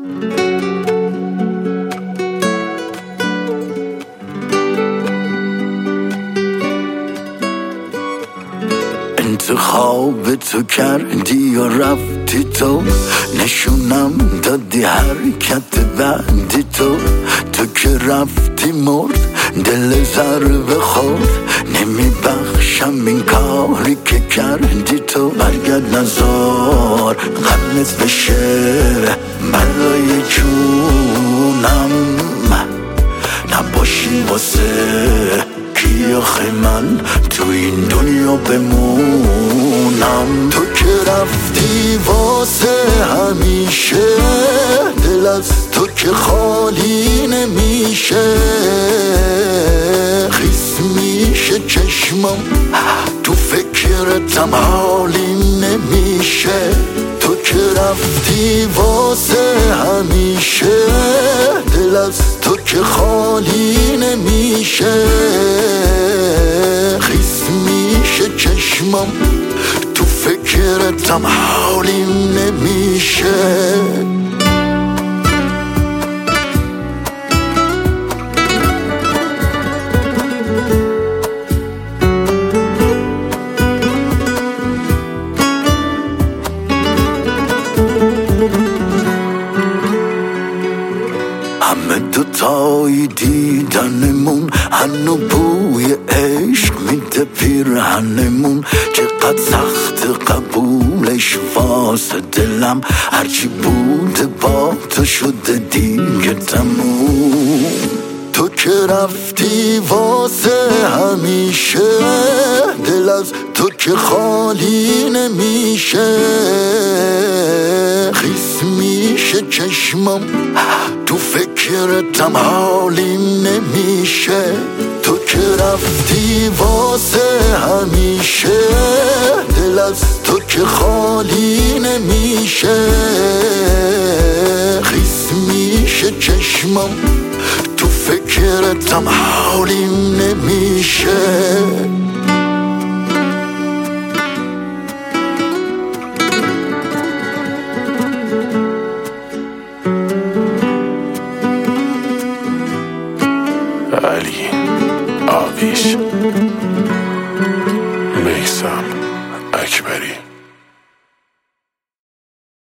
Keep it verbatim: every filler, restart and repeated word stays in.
انتخاب تو کردی و رفتی تو، نشونم دادی حرکت بعدی تو. تو که رفتی مرد دل ضربه خورد، نمیبخشم این کاری که کردی تو. برگرد نزار غمت بشه بلای جونم، نباشی واسه کی آخه من تو این دنیا بمونم. تو که رفتی واسه همیشه، دل از تو که خالی نمیشه. خیس میشه چشمم تو فکرتم حالی نمیشه. تو که رفتی واسه همیشه، دل از تو که خالی نمیشه. خیس میشه چشمم تو فکرتم حالی نمیشه. همه دوتایی دیدنمون هنو بوی عشق میده پیرهنمون. چقدر سخت قبولش واسه دلم، هرچی بوده با تو شده دیگه تموم. تو که رفتی واسه همیشه، دل از تو که خالی نمیشه. خیس میشه چشمم تو فکرتم حالی نمیشه. تو که رفتی واسه همیشه، دل از تو که خالی نمیشه. خیس میشه چشمم تو فکرتم حالی نمیشه. علی آویش، میثم اکبری.